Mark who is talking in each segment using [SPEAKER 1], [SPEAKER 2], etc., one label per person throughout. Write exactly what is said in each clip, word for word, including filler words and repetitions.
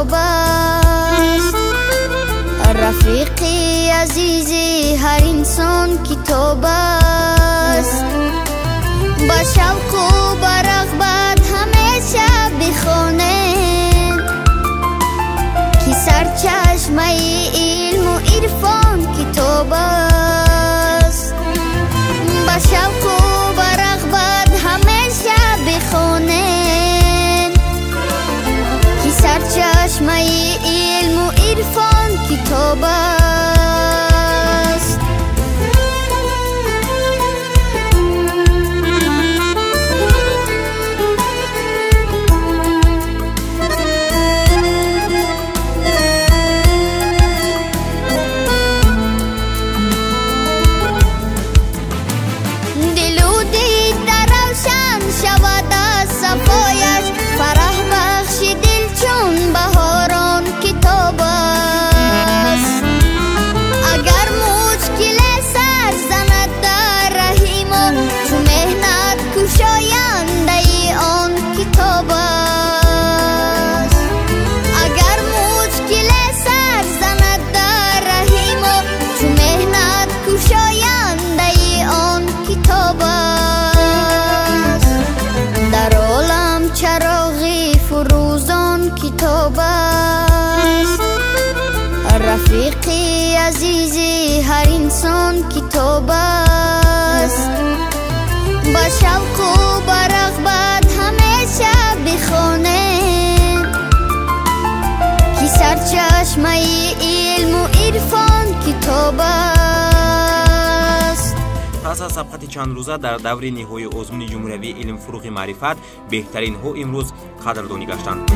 [SPEAKER 1] کتاب است. رفیقی عزیزی هر انسان کتاب است. با شوق و با رغبت همیشه بخوانید که سرچشمه علم و عرفان کتاب است. با شوق و با رغبت همیشه بخوانید که سرچشمه علم و عرفان کتاب است. رفیقی عزیزی هر انسان کتاب است. با شوق و با رغبت همیشه بخوانید که سرچشمه علم و عرفان کتاب است.
[SPEAKER 2] پس از سبقت چند روزه در دور نهایی آزمون جمهوری علم فروغ معرفت بهترین ها امروز قدردانی گشتند.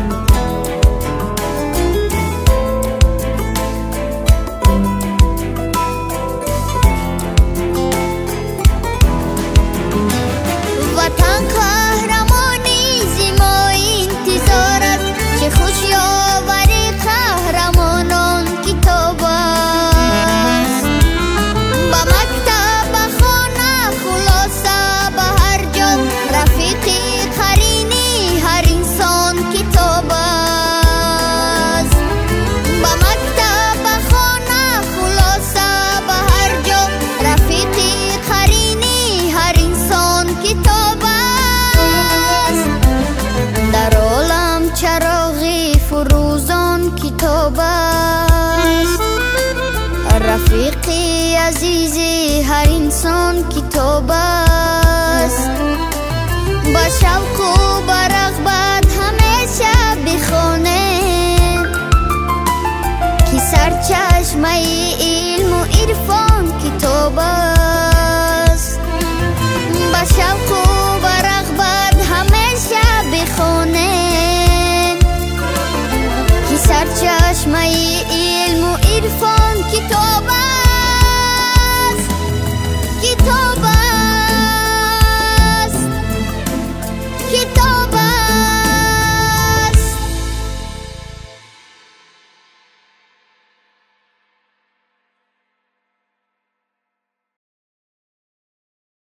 [SPEAKER 2] رفیقی عزیزی هر انسان